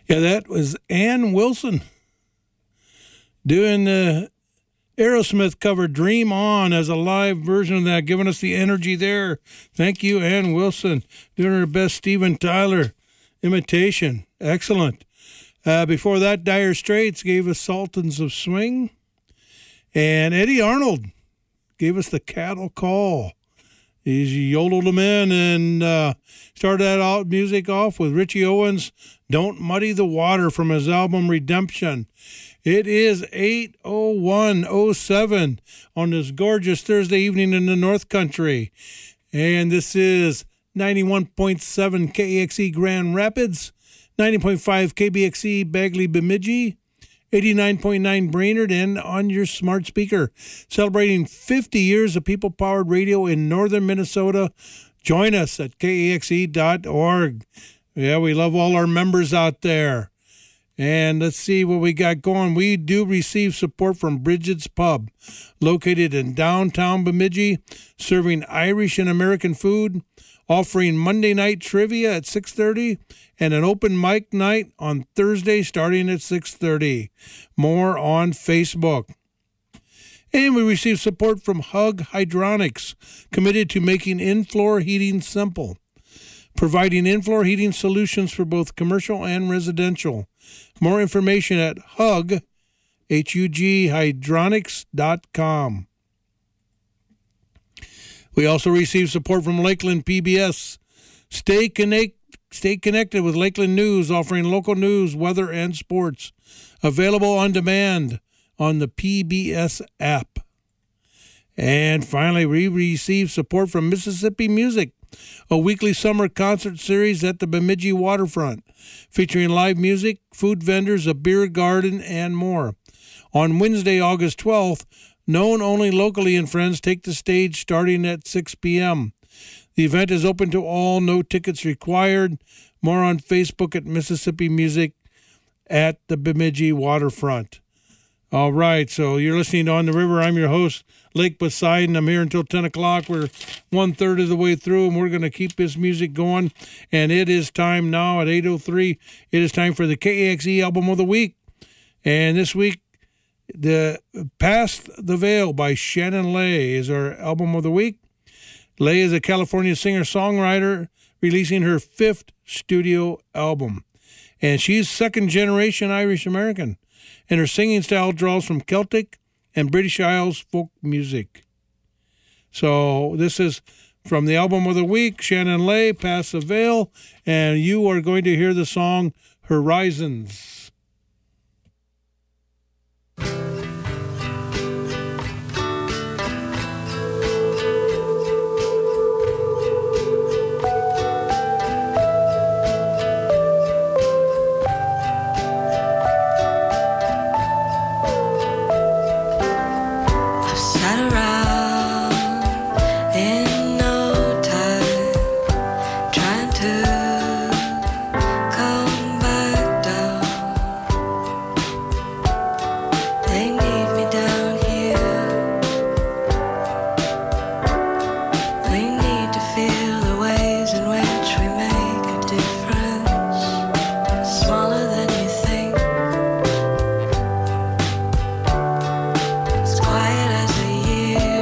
Yeah, that was Ann Wilson doing the Aerosmith cover Dream On as a live version of that, giving us the energy there. Thank you, Ann Wilson, doing her best Steven Tyler imitation. Excellent. Before that, Dire Straits gave us Sultans of Swing. And Eddie Arnold gave us the Cattle Call. He yodeled them in and started that music off with Richie Owens' Don't Muddy the Water from his album Redemption. It is 8:01:07 on this gorgeous Thursday evening in the North Country. And this is 91.7 KEXE Grand Rapids, 90.5 KBXE Bagley Bemidji, 89.9 Brainerd, and on your smart speaker. Celebrating 50 years of people-powered radio in northern Minnesota. Join us at KEXE.org. Yeah, we love all our members out there. And let's see what we got going. We do receive support from Bridget's Pub, located in downtown Bemidji, serving Irish and American food, offering Monday night trivia at 6:30 and an open mic night on Thursday starting at 6:30. More on Facebook. And we receive support from Hug Hydronics, committed to making in-floor heating simple, providing in-floor heating solutions for both commercial and residential. More information at hughydronics.com. We also receive support from Lakeland PBS. Stay connected with Lakeland News, offering local news, weather, and sports. Available on demand on the PBS app. And finally, we receive support from Mississippi Music, a weekly summer concert series at the Bemidji waterfront, featuring live music, food vendors, a beer garden, and more. On Wednesday, August 12th, Known Only Locally and Friends take the stage starting at 6 p.m. The event is open to all, no tickets required. More on Facebook at Mississippi Music at the Bemidji waterfront. All right, so you're listening to On the River. I'm your host, Lake Poseidon. I'm here until 10 o'clock. We're 1/3 of the way through, and we're going to keep this music going. And it is time now at 8:03. It is time for the KEXE Album of the Week. And this week, the Past the Veil by Shannon Lay is our Album of the Week. Lay is a California singer-songwriter releasing her 5th studio album. And she's second-generation Irish-American. And her singing style draws from Celtic and British Isles folk music. So this is from the Album of the Week, Shannon Lay, Past the Veil, and you are going to hear the song Horizons. Quiet as a year.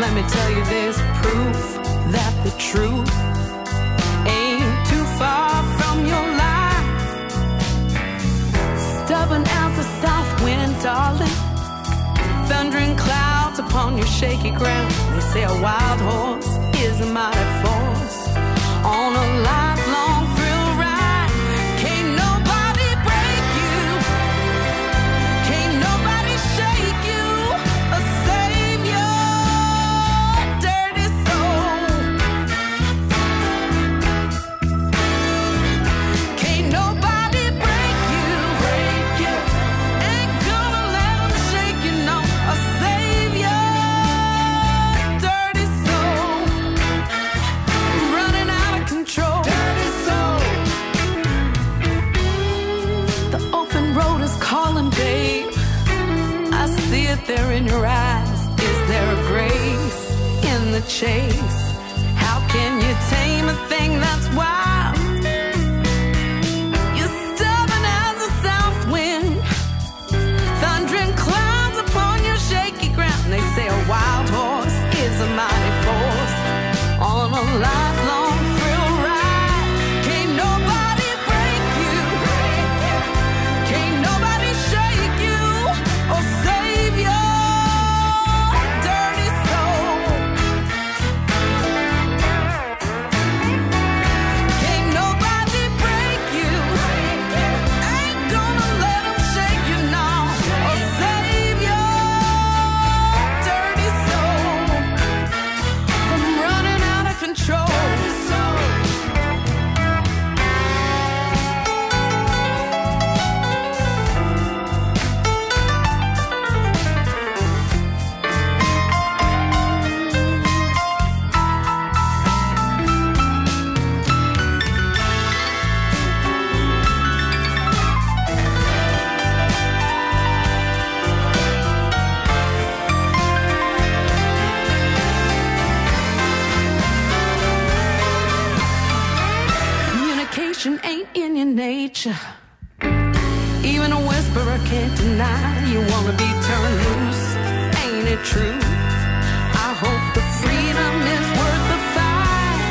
let me tell you there's proof that the truth ain't too far from your line. Stubborn as the south wind, darling, thundering clouds upon your shaky ground. They say a wild horse is a mighty force on a lifelong thrill ride. Can't nobody break you, can't nobody shake you or save your dirty soul. Can't nobody break you, ain't gonna let them shake you, no, or save your dirty soul from running out of control. Dirty soul. The open road is calling, babe. I see it there in your eyes. Is there a grace in the chase? How can you tame a thing that's wild? You're stubborn as a south wind, thundering clouds upon your shaky ground. They say a wild horse is a mighty force on a lifelong thrill ride. Can't nobody break you, can't nobody shake you or save your dirty soul. Can't nobody break you, ain't gonna let them shake you now or save your dirty soul from running out of control. Communication ain't in your nature. Even a whisperer can't deny you wanna be turned loose. Ain't it true? I hope the freedom is worth the fight.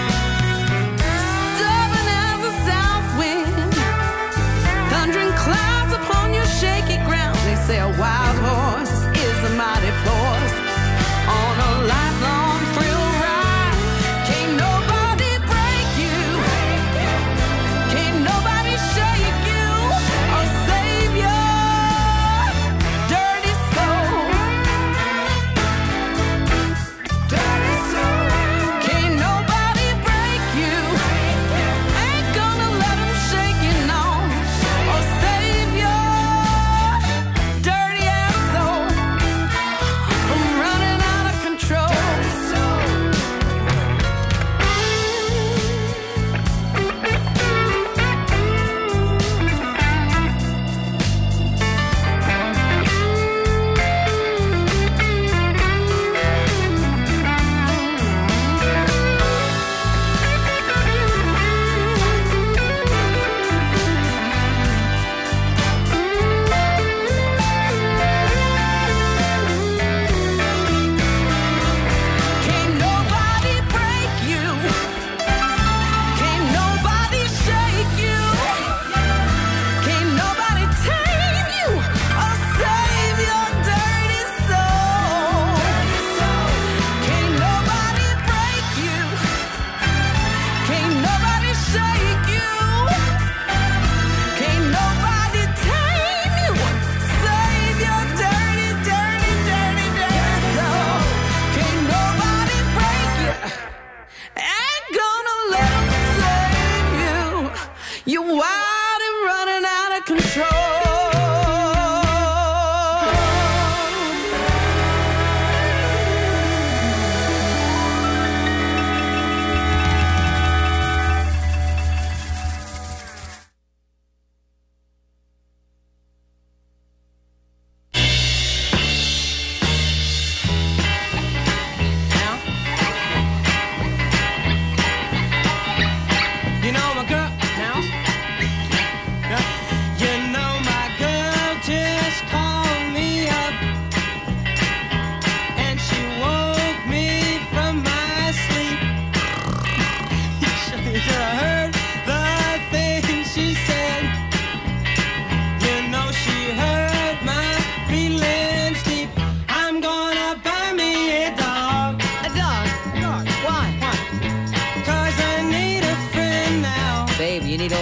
Stubborn as a south wind, thundering clouds upon your shaky ground. They say a wild horse is a mighty force on a lifelong thrill ride. Can't nobody break you, can't nobody shake you or save your dirty soul.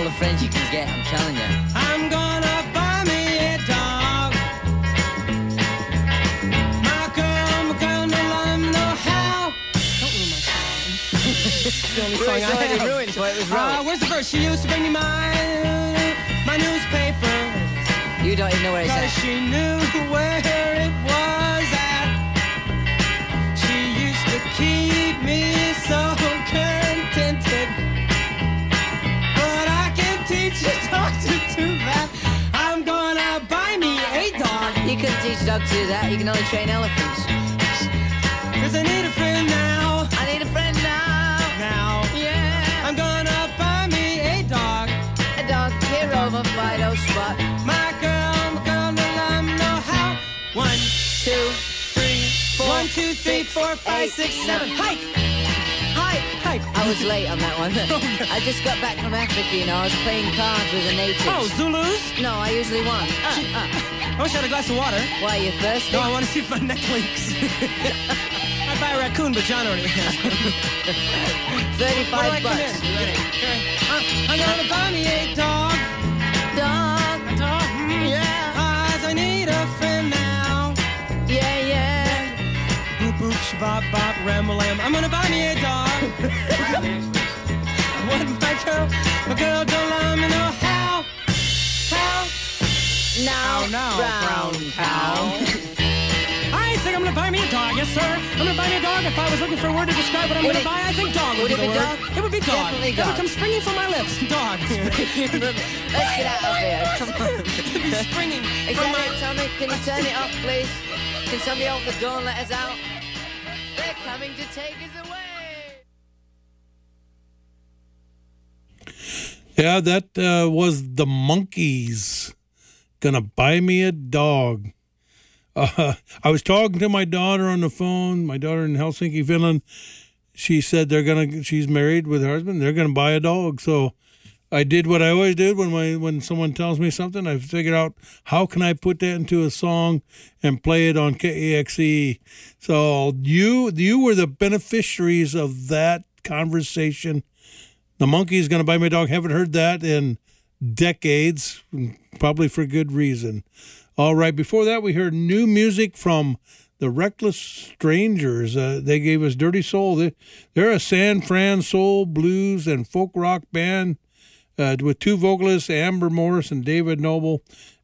the friends you can get, I'm telling you. I'm gonna buy me a dog. My girl, no love, no how. Don't ruin my song. It's the only song I have. Ruined, so it was wrong. Where's the verse? She used to bring me my newspaper. You don't even know where it's Cause at. she knew where it was at. She used to keep me so contented. But I can teach a dog to do that. I'm gonna buy me a dog. You couldn't teach a dog to do that. You can only train elephants. Cause I need a friend now. I need a friend now. Now. Yeah. I'm gonna buy me a dog. A dog here over Fido Spot. My girl, no love, no how. 1, 2, 3, 4. 1, 2, 3, 4, 5, 6, 7. Hike! Hike! Hike! I was late on that one. I just got back from Africa, you know. I was playing cards with the natives. Oh, Zulus? No, I usually won. I wish I had a glass of water. Why, you thirsty? No, I want to see if my neck leaks. I'd buy a raccoon, but John already has. 35 Where do I come bucks. in? Ready? I'm gonna buy me a dog. Dog. A dog? Yeah. Cause I need a friend now. Yeah, yeah. Boop, boop, shabop, bop, ram, lamb. I'm gonna buy me a dog. What, my girl don't love me, no how. How? Now, Now, brown cow. I think I'm gonna buy me a dog, yes sir. I'm gonna buy me a dog. If I was looking for a word to describe what I'm Would gonna it- buy, I think dog would be would the it be word. dog? It would be dog. Definitely It dog. would come springing from my lips. Dog. Let's get out of here. Come on. It'd be springing Is from that my... it, Tommy? Can you turn it off, please? Can somebody open the door and let us out? They're coming to take us away. Yeah, that was the Monkees. Gonna buy me a dog. I was talking to my daughter on the phone. My daughter in Helsinki, Finland. She said she's married with her husband. They're gonna buy a dog. So I did what I always did when someone tells me something. I figured out how can I put that into a song and play it on KAXE. So you were the beneficiaries of that conversation. The Monkees gonna buy me a dog. Haven't heard that in decades, probably for good reason. All right, before that we heard new music from the Reckless Strangers. They gave us Dirty Soul. They're a San Fran soul, blues, and folk rock band with two vocalists, Amber Morris and David Noble.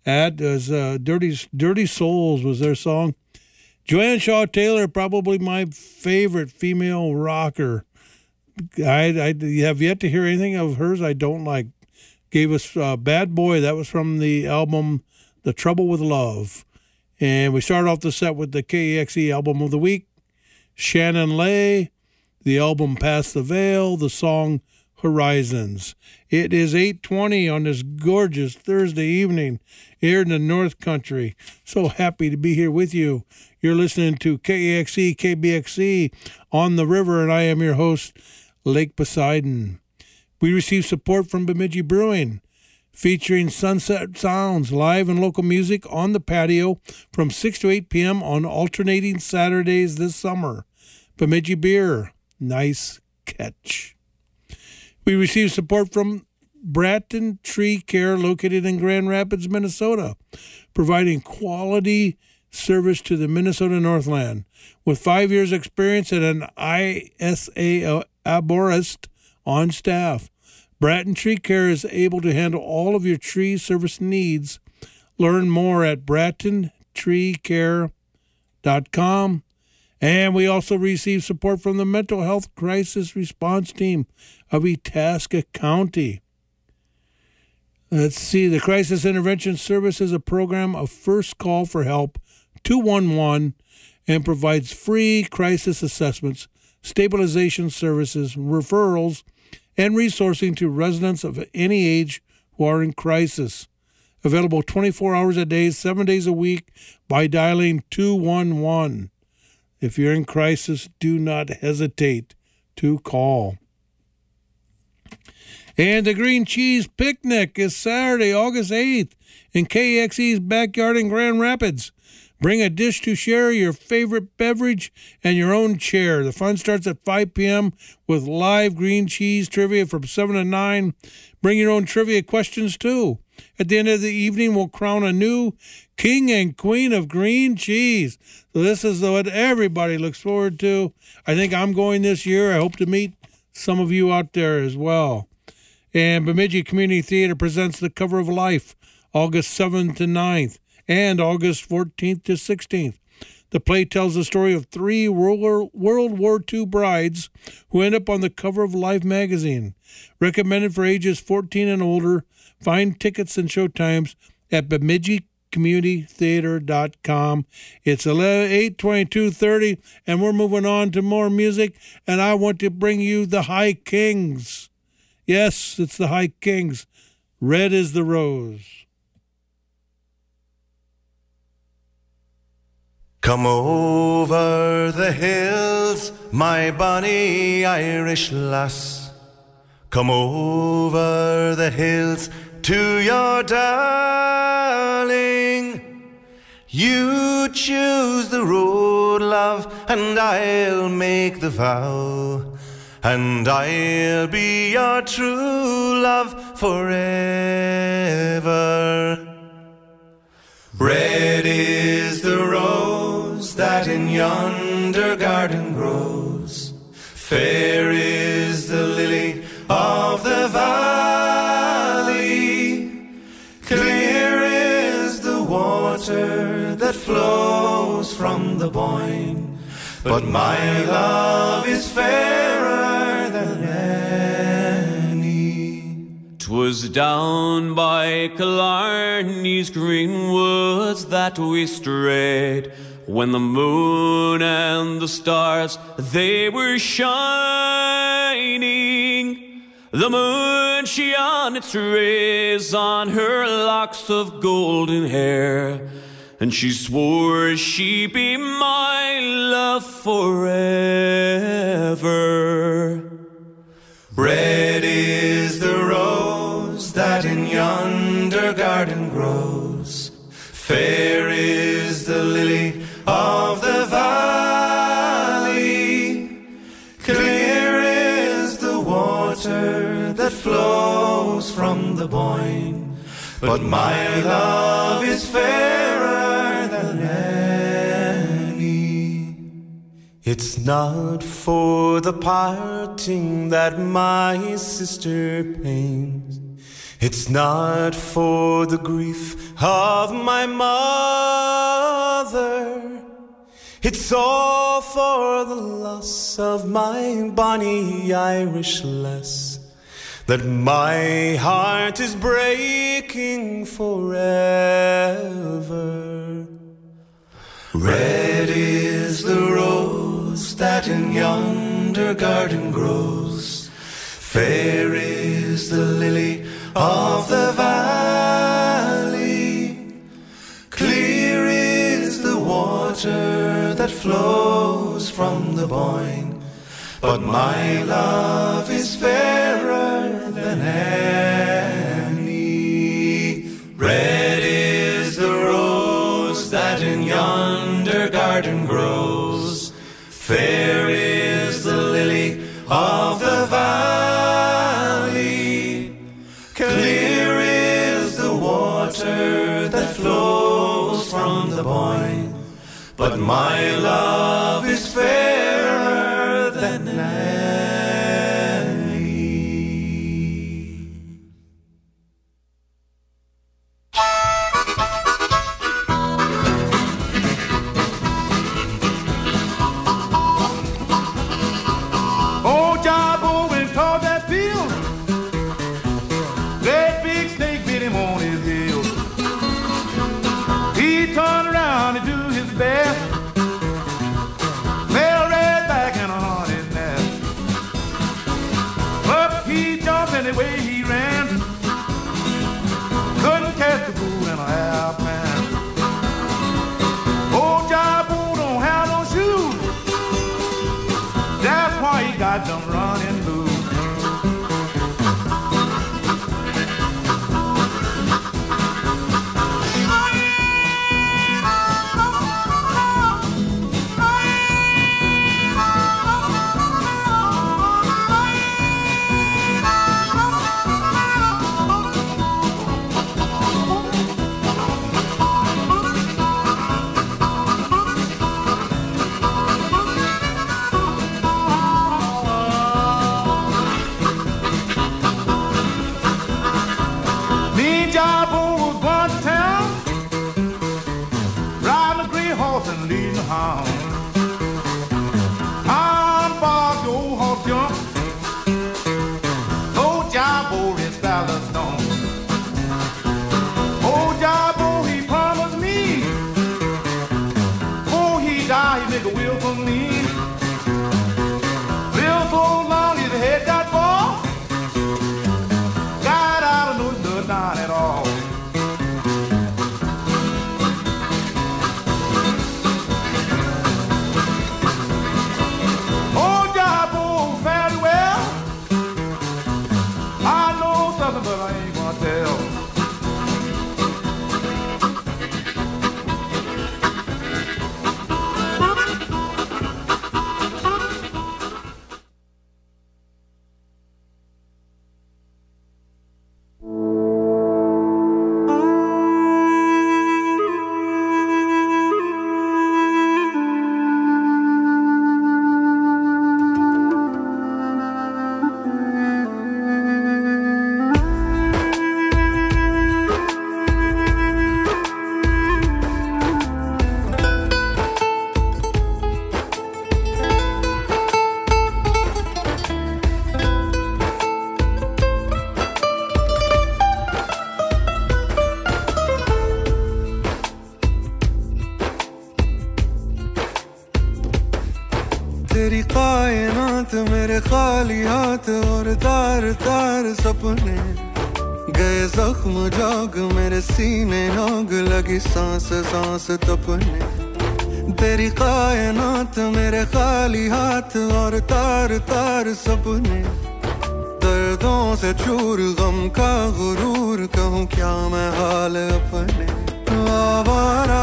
Dirty Souls was their song. Joanne Shaw Taylor, probably my favorite female rocker. I have yet to hear anything of hers I don't like. Gave us Bad Boy. That was from the album The Trouble with Love. And we started off the set with the KAXE album of the week, Shannon Lay, the album Past the Veil, the song Horizons. It is 8:20 on this gorgeous Thursday evening here in the North Country. So happy to be here with you. You're listening to KAXE, KBXE on the river, and I am your host, Lake Poseidon. We receive support from Bemidji Brewing, featuring Sunset Sounds, live and local music on the patio from 6 to 8 p.m. on alternating Saturdays this summer. Bemidji Beer, nice catch. We receive support from Bratton Tree Care, located in Grand Rapids, Minnesota, providing quality service to the Minnesota Northland. With 5 years' experience and an ISA arborist on staff, Bratton Tree Care is able to handle all of your tree service needs. Learn more at brattentreecare.com. And we also receive support from the Mental Health Crisis Response Team of Itasca County. Let's see. The Crisis Intervention Service is a program of First Call for Help 211 and provides free crisis assessments, stabilization services, referrals, and resourcing to residents of any age who are in crisis. Available 24 hours a day, 7 days a week by dialing 211. If you're in crisis, do not hesitate to call. And the Green Cheese Picnic is Saturday, August 8th in KAXE's backyard in Grand Rapids. Bring a dish to share, your favorite beverage, and your own chair. The fun starts at 5 p.m. with live green cheese trivia from 7 to 9. Bring your own trivia questions, too. At the end of the evening, we'll crown a new king and queen of green cheese. So this is what everybody looks forward to. I think I'm going this year. I hope to meet some of you out there as well. And Bemidji Community Theater presents The Cover of Life, August 7th to 9th, and August 14th to 16th. The play tells the story of 3 World War II brides who end up on the cover of Life magazine. Recommended for ages 14 and older. Find tickets and showtimes at BemidjiCommunityTheater.com. It's 8/22/30, and we're moving on to more music, and I want to bring you the High Kings. Yes, it's the High Kings. Red is the Rose. Come over the hills, my bonny Irish lass. Come over the hills to your darling. You choose the road, love, and I'll make the vow. And I'll be your true love forever. Red is the rose that in yonder garden grows. Fair is the lily of the valley. Clear is the water that flows from the Boyne. But my love is fairer than any. 'Twas down by Killarney's green woods that we strayed, when the moon and the stars, they were shining. The moon shone its rays on her locks of golden hair, and she swore she'd be my love forever. Red is the rose that in yonder garden grows. Fair is the lily of the valley. Clear is the water that flows from the Boyne. But my love is fairer than any. It's not for the parting that my sister pains. It's not for the grief of my mother. It's all for the loss of my bonny Irish lass, that my heart is breaking forever. Red is the rose that in yonder garden grows. Fair is the lily of the valley. Clear is the water that flows from the Boyne. But my love is fairer than any. Red is the rose that in yonder garden grows. Fair is the lily of the valley. Clear is the water that flows from the Boyne. But my love is fairer than any. Old Jabbo went toward that field. Great big snake bit him on his heel. He turned around to do his best. Fell right back in a hornet's nest. Up he jumped and the way he ran, couldn't catch the bull in a half man. Old Jabbo don't have no shoes. That's why he got them running blues. hound. I'm Bob, the old horse jump. Old Jabo is ballast on. Old Jabo, he promised me. Before he died, he make a will for me. Live so long, his head got bald. God, I don't know nothing at all. But I ain't gonna tell. तेरी कायनात मेरे खाली हाथ और तार तार सपने गए जख्म जाग मेरे सीने आग लगी सांस सांस तपने तेरी कायनात मेरे खाली हाथ और तार तार सपने दर्दों से चूर गम का गुरूर कहूँ क्या मैं हाल अपने आवारा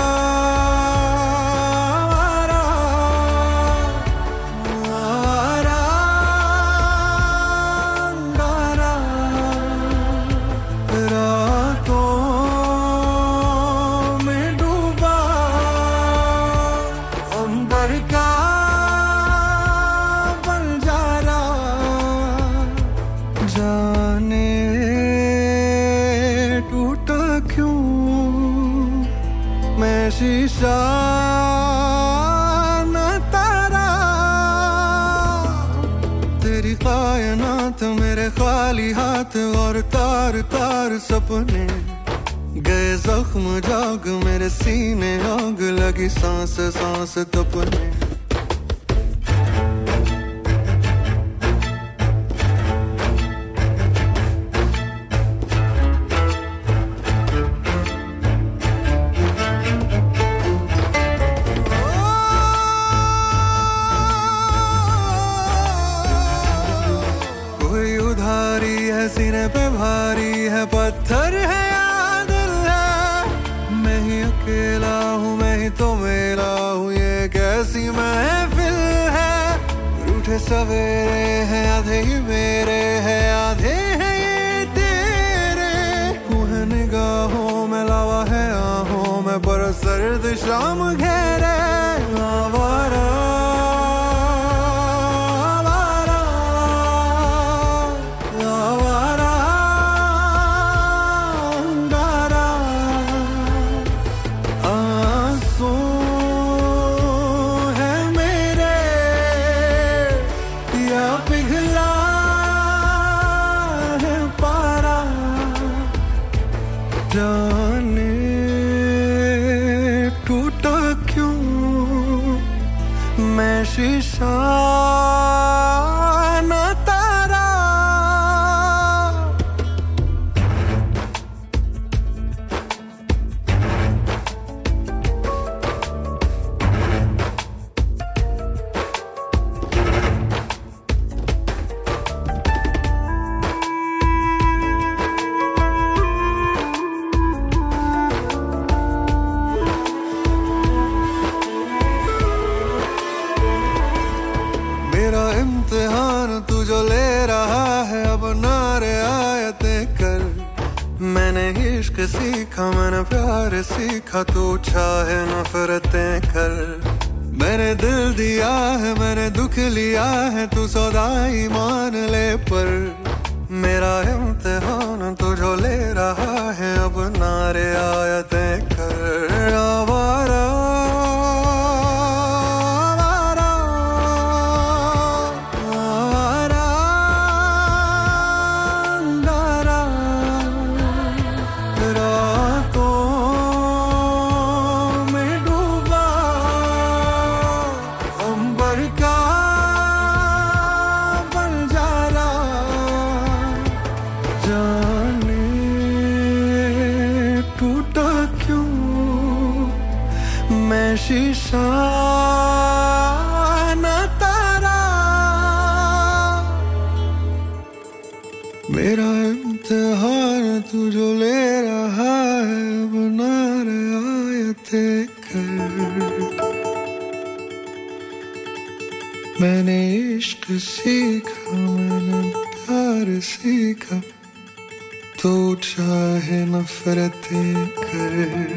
शीशा न तारा तेरी कायनात मेरे खाली हाथ और तार तार सपने गए जख्म जाग मेरे सीने आग लगी सांस सांस तपने सीने पे भारी है पत्थर है या दिल है मैं ही अकेला हूँ मैं ही तो मेरा हूँ ये कैसी महफिल है रूठे सवेरे हैं आधे ही मेरे हैं आधे हैं ये तेरे तू है निगाहों में लावा है आहों में पर सर्द शाम घेरे आवारा शीशा न तारा इम्तिहान तू जो ले रहा है अब नारे आयतें कर मैंने इश्क सीखा मैंने प्यार सीखा तू चाहे नफरतें कर मैंने दिल दिया है मैंने दुख लिया है तू सौदाई मान ले पर मेरा इम्तिहान तू जो ले रहा है अब नारे आयतें कर आवारा निशाना तारा मेरा इम्तिहान तू जो ले रहा है बना रियायते कर मैंने इश्क सीखा मैंने प्यार सीखा तो चाहे नफरतें कर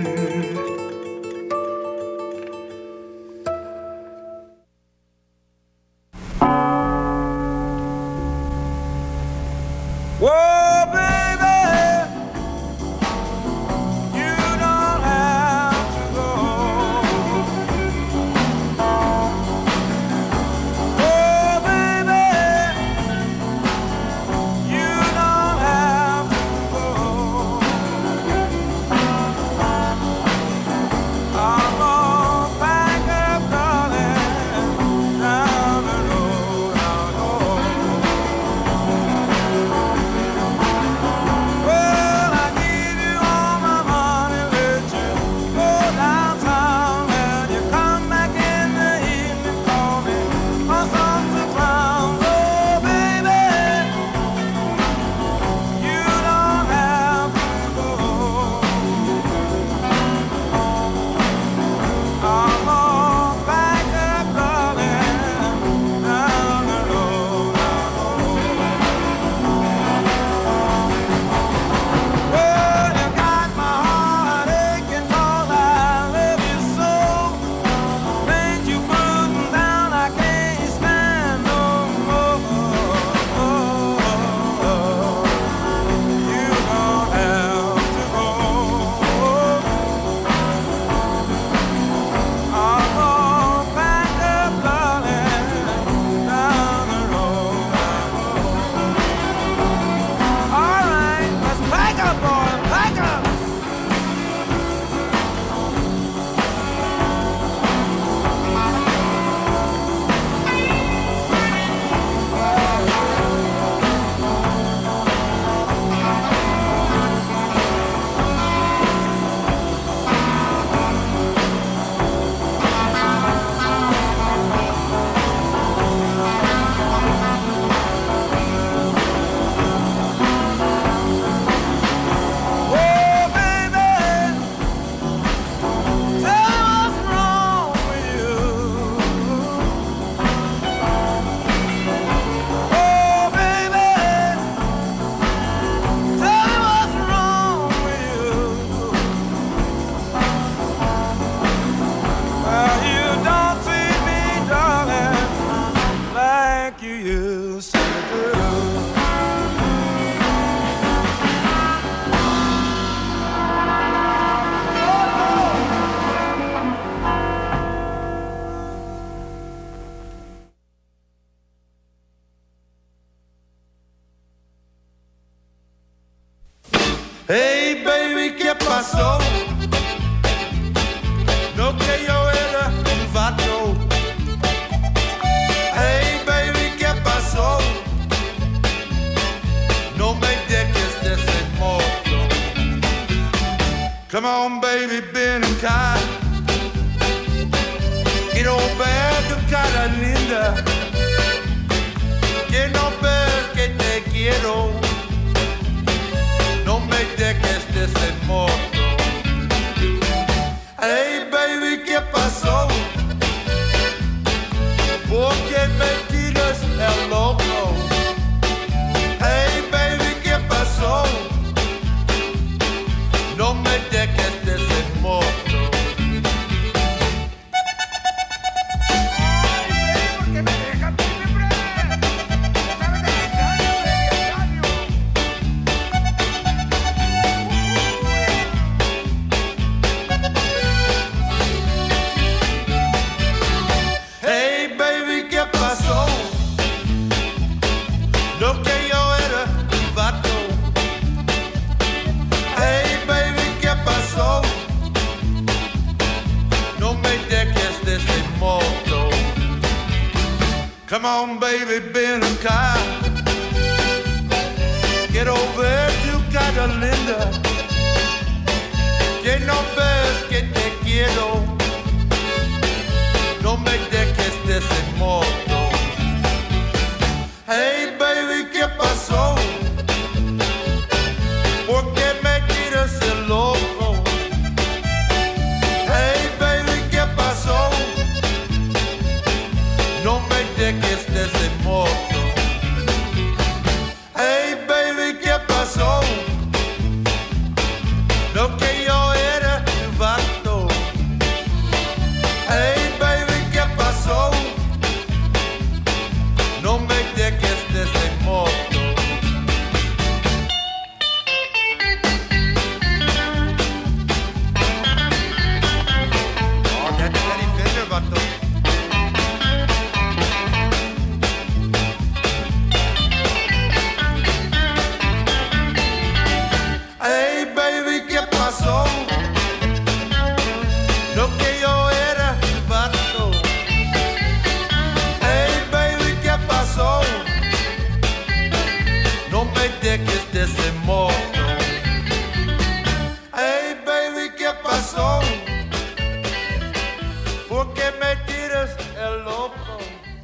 Hey baby, ¿qué pasó? No que yo era un vato. Hey baby, ¿qué pasó? No me dejes de ese modo. Come on baby, ven acá. Quiero ver tu cara linda. Quiero ver que te quiero. No me dejes de ese modo. Hey baby, ¿qué pasó? ¿Por qué me tiras el loco? Hey baby, ¿qué pasó? No me dejes de ese modo. Come on, baby, ven acá. Quiero ver tu cara linda. Que no ves que te quiero. este modo. Hey baby, ¿qué pasó? ¿Por qué me tiras el loco? Hey baby, ¿qué pasó? No me dejes de ese modo. Hey baby, ¿qué pasó? Lo que yo era el vato. Hey baby, ¿qué pasó? No me dejes de ese modo. Oh, that's Eddie Fender, vato. Hey baby, ¿qué pasó? Lo que yo era el vato. Hey baby, ¿qué pasó? No me dejes de ese modo. Hey baby, ¿qué pasó? ¿Por qué me tiras el loco?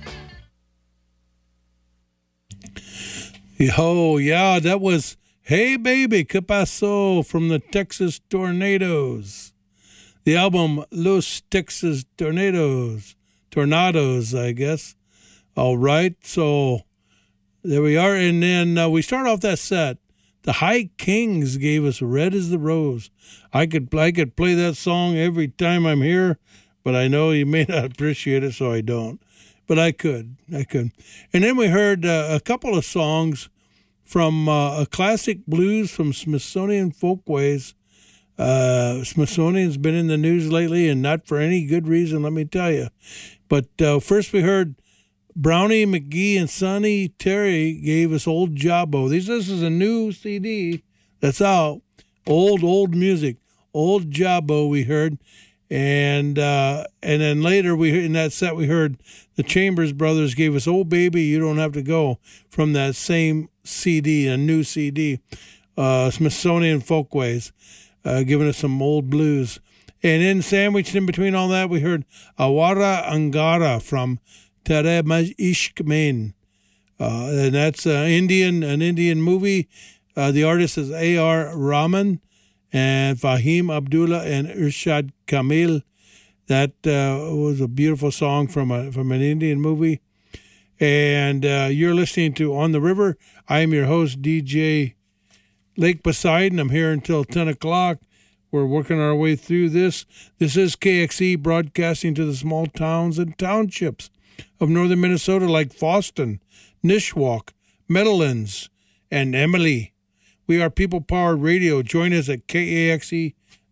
Oh, yeah, that was Hey Baby, ¿Qué pasó? From the Texas Tornadoes. The album Los Texas Tornadoes, I guess. All right, so there we are. And then we start off that set. The High Kings gave us Red as the Rose. I could play that song every time I'm here, but I know you may not appreciate it, so I don't. But I could. And then we heard a couple of songs from a classic blues from Smithsonian Folkways. Smithsonian's been in the news lately, and not for any good reason, let me tell you. But first we heard Brownie McGee and Sonny Terry gave us Old Jabbo. This is a new CD that's out. Old music. Old Jabbo we heard. And then later in that set we heard the Chambers Brothers gave us Oh Baby, You Don't Have to Go from that same CD, a new CD, Smithsonian Folkways, giving us some old blues. And then sandwiched in between all that, we heard Awara Angara from Tere Ishkmen. And that's an Indian movie. The artist is A.R. Rahman and Fahim Abdullah and Irshad Kamil. That was a beautiful song from an Indian movie. And you're listening to On the River. I am your host, DJ Lake Poseidon. I'm here until 10 o'clock. We're working our way through this. This is KXE broadcasting to the small towns and townships of northern Minnesota like Foston, Nishwauk, Meadowlands, and Emily. We are people-powered radio. Join us at KAXE.org.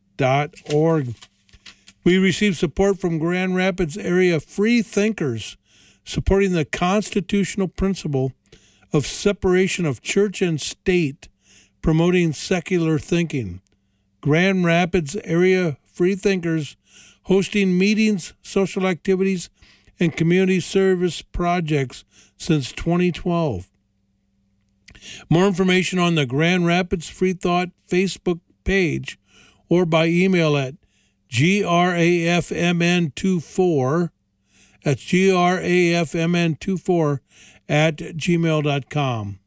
We receive support from Grand Rapids area free thinkers supporting the constitutional principle of separation of church and state, promoting secular thinking. Grand Rapids area free thinkers hosting meetings, social activities, and community service projects since 2012. More information on the Grand Rapids Free Thought Facebook page or by email at grafmn24, that's grafmn24 at gmail.com.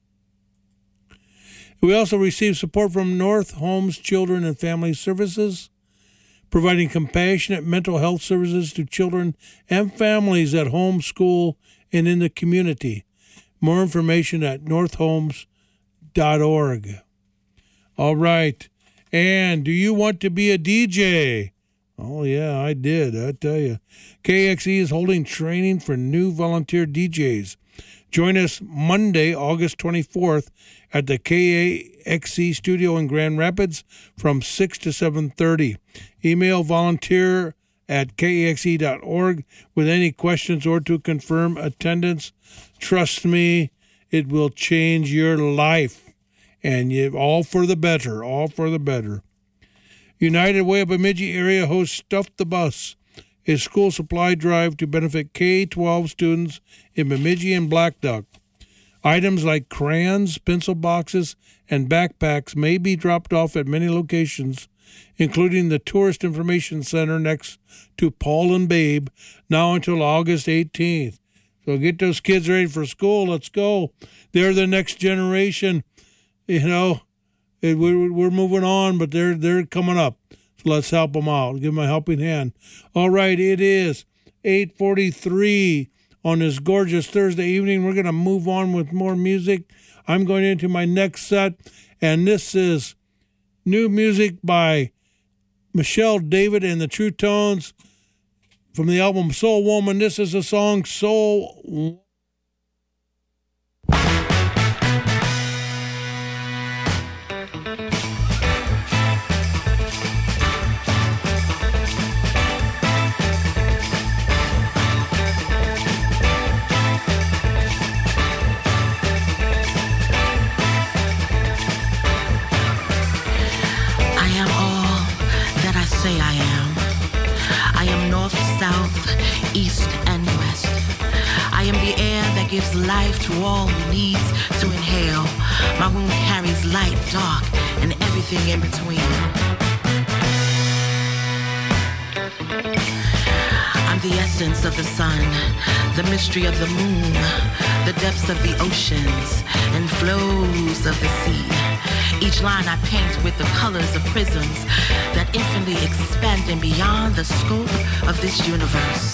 We also receive support from North Homes Children and Family Services, providing compassionate mental health services to children and families at home, school, and in the community. More information at northhomes.org. All right. And do you want to be a DJ? Oh, yeah, I did. I tell you. KXE is holding training for new volunteer DJs. Join us Monday, August 24th at the KXE studio in Grand Rapids from 6 to 7:30. Email volunteer@kaxe.org with any questions or to confirm attendance. Trust me, it will change your life. And all for the better, all for the better. United Way of Bemidji area hosts Stuff the Bus, a school supply drive to benefit K-12 students in Bemidji and Black Duck. Items like crayons, pencil boxes, and backpacks may be dropped off at many locations including the Tourist Information Center next to Paul and Babe, now until August 18th. So get those kids ready for school. Let's go. They're the next generation. You know, we're moving on, but they're coming up. So let's help them out. Give them a helping hand. All right, it is 8:43 on this gorgeous Thursday evening. We're going to move on with more music. I'm going into my next set, and this is new music by Michelle David and the True Tones from the album Soul Woman. This is the song Soul. Say I am. I am north, south, east, and west. I am the air that gives life to all who needs to inhale. My womb carries light, dark, and everything in between. I'm the essence of the sun, the mystery of the moon, the depths of the oceans, and flows of the sea. Each line I paint with the colors of prisms that infinitely expanding beyond the scope of this universe.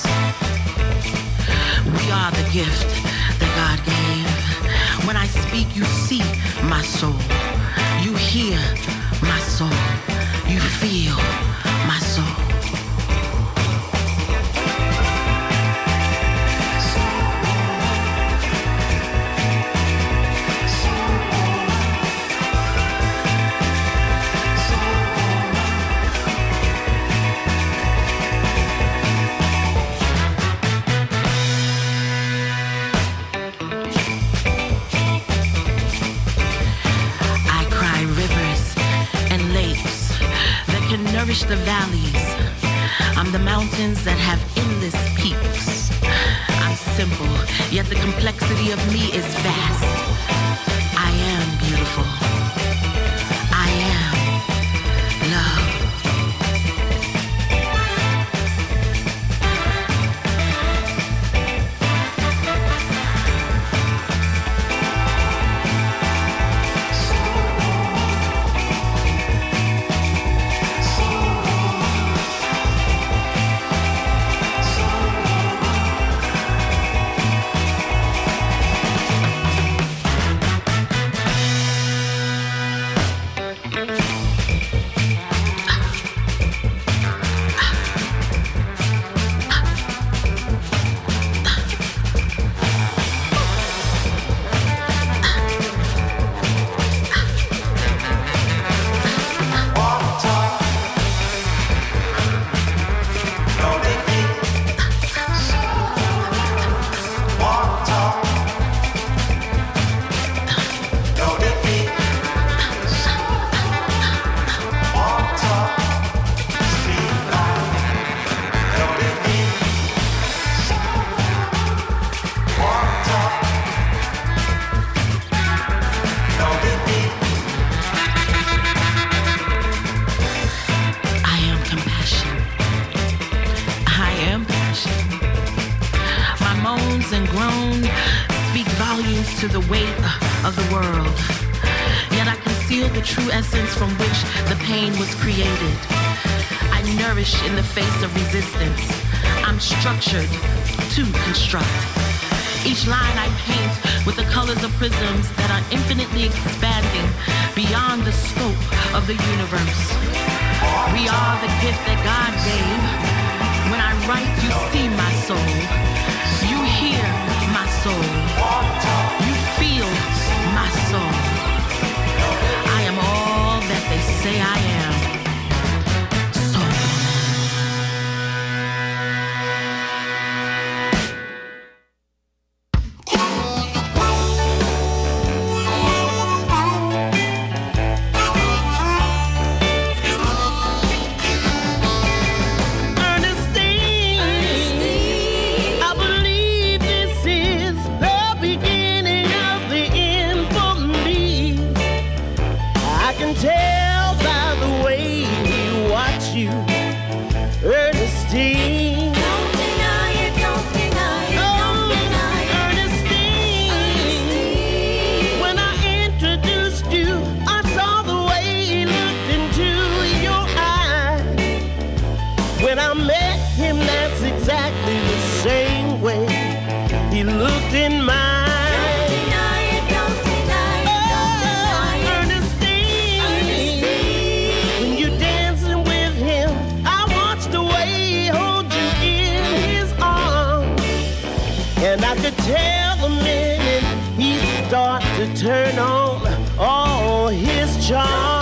We are the gift that God gave. When I speak, you see my soul. You hear my soul. You feel my soul. Nourish the valleys. I'm the mountains that have endless peaks. I'm simple, yet the complexity of me is vast. I am beautiful. I am love. To the weight of the world. Yet I conceal the true essence from which the pain was created. I nourish in the face of resistance. I'm structured to construct. Each line I paint with the colors of prisms that are infinitely expanding beyond the scope of the universe. We are the gift that God gave. When I write, you see my soul. You hear my soul. You feel my soul. I am all that they say I am. Ernestine, I to turn on all his charms.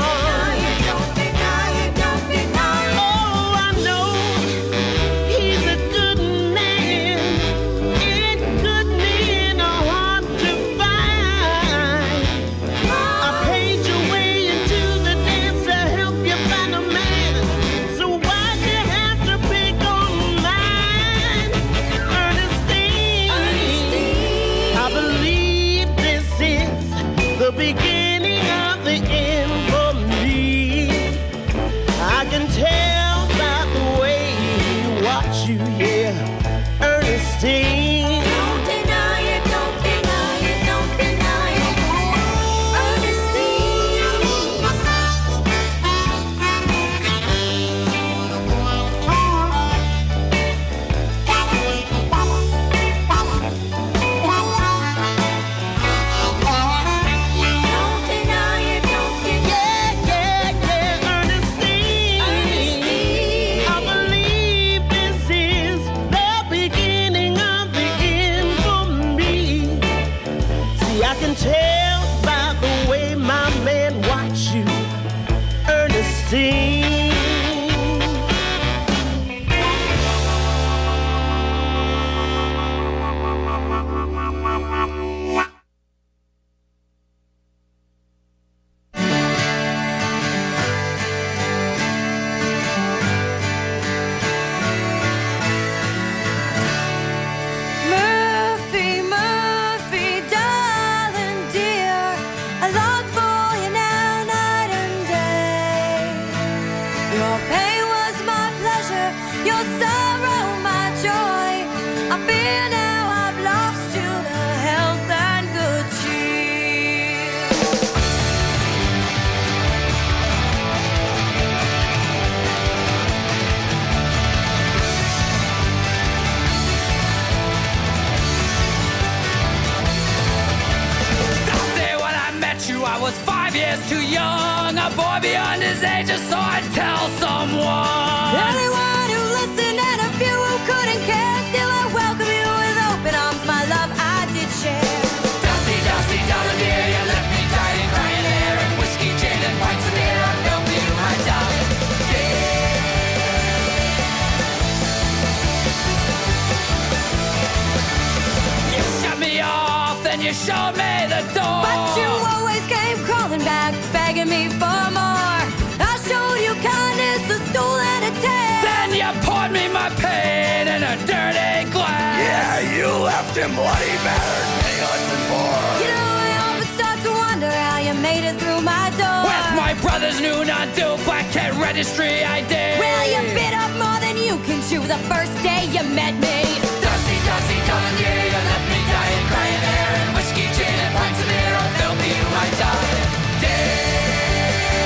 Showed me the door, but you always came crawling back, begging me for more. I showed you kindness, a stool and a tale. Then you poured me my pain in a dirty glass. Yeah, you left him bloody battered, penniless and poor. You know, I often start to wonder how you made it through my door. With my brother's new non-duplicate registry ID. Well, you bit off more than you can chew the first day you met me. Dusty, dusty, darling dear, you left me dying, crying there. Whiskey, gin, and pints of beer, I felt you, my darling dear.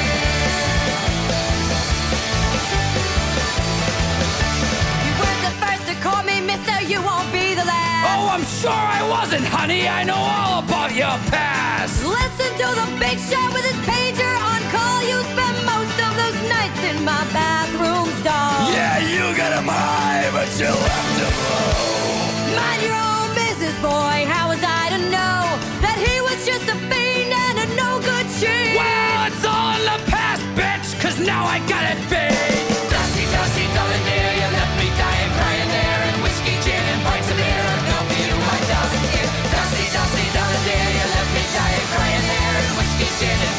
You weren't the first to call me mister, you won't be the last. Oh, I'm sure I wasn't, honey, I know all about your past. Listen to the big shot with his pager on call. You spent most of those nights in my bathroom stall. Yeah, you got him high, but you left him low. Mind your own business, boy, how was I to know that he was just a fiend and a no-good cheat? Well, it's all in the past, bitch, cause now I got it big. Dusty, dusty, darling dear, you left me dying, crying there. And whiskey, gin, and pints of beer, I felt you, my darling dear. Dusty, dusty, darling dear, you left me dying, crying there. And whiskey, gin, and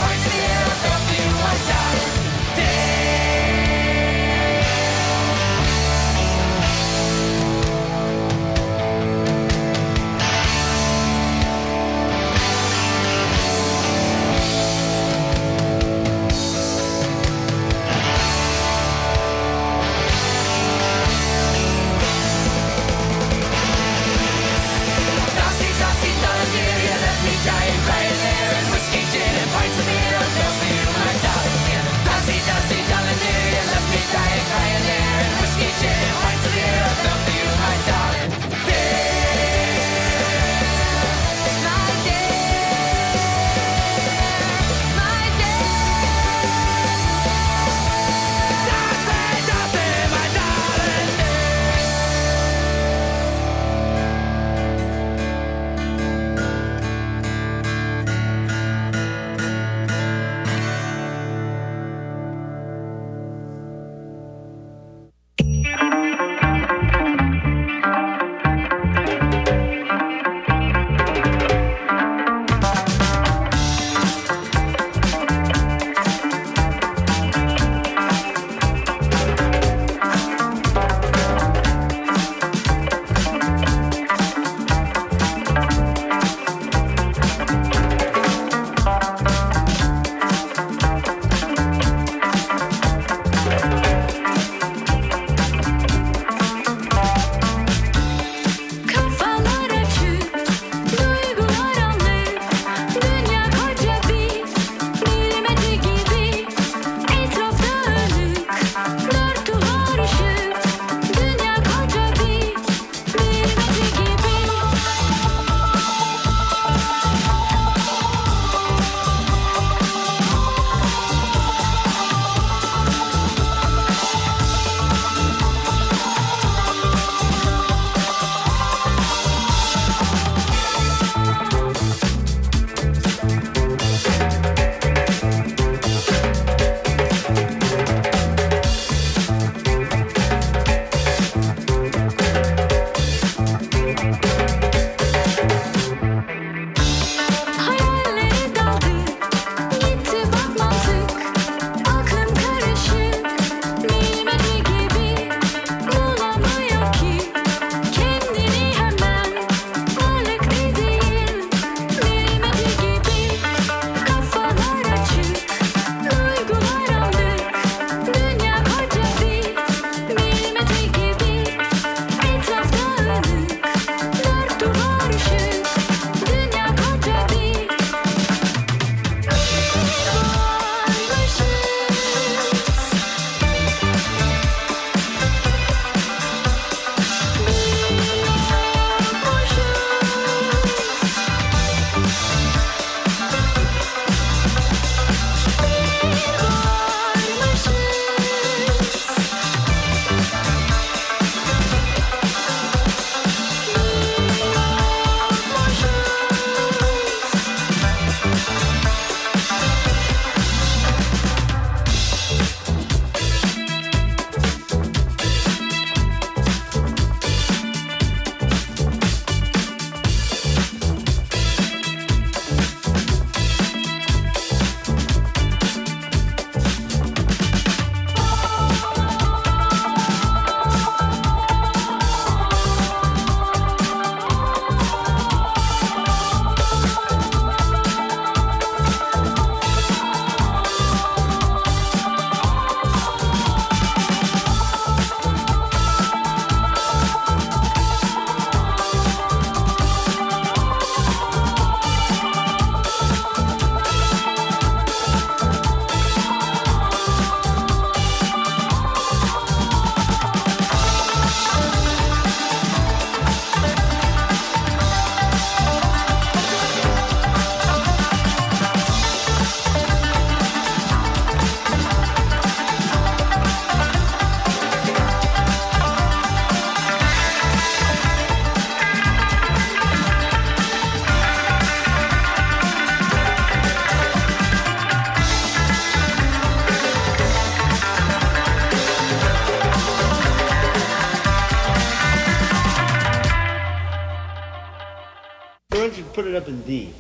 up in D.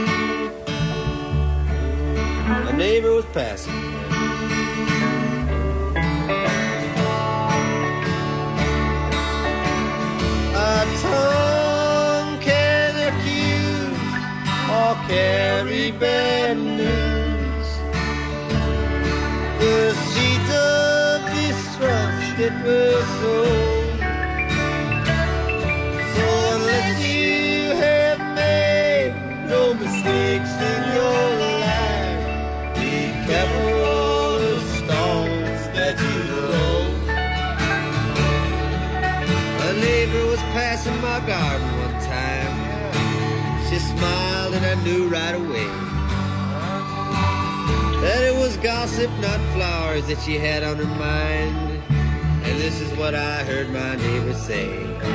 A neighbor was passing. A tongue can accuse or carry bad news. The seed of distrust it will sow. So unless you have made no mistakes in your life, be careful of stones that you throw. A neighbor was passing my garden one time. She smiled and I knew right away that it was gossip, not flowers, that she had on her mind. And this is what I heard my neighbor say: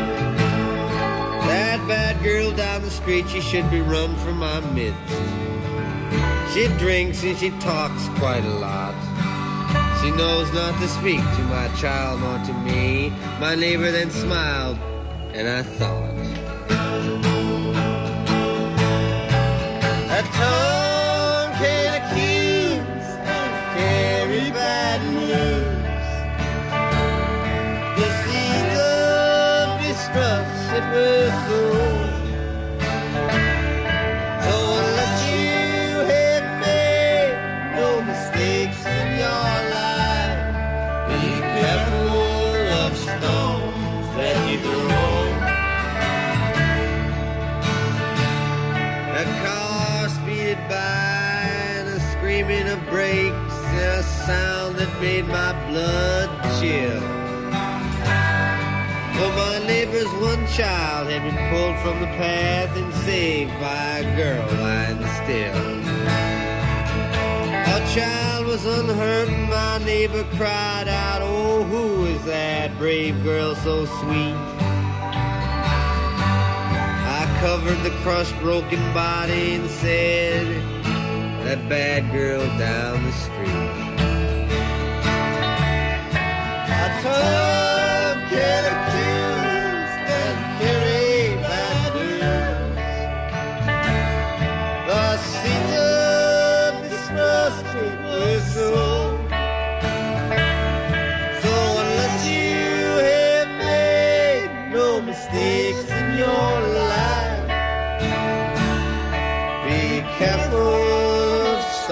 that bad girl down the street, she should be run from my midst. She drinks and she talks quite a lot. She knows not to speak to my child nor to me. My neighbor then smiled, and I thought, a tongue can accuse and carry bad news. The seed of distrust it will sow. So unless you have made no mistakes in your life, be careful of stones that you throw. A car speeded by and a screaming of brakes and a sound that made my blood chill. For my neighbor's one child had been pulled from the path and saved by a girl lying still. Our child was unhurt and my neighbor cried out, oh, who is that brave girl so sweet? I covered the crushed, broken body and said, that bad girl down the street. I tongue can accuse and carry bad news. The seed of distrust it will sow. So unless you have made no mistakes in your life, be careful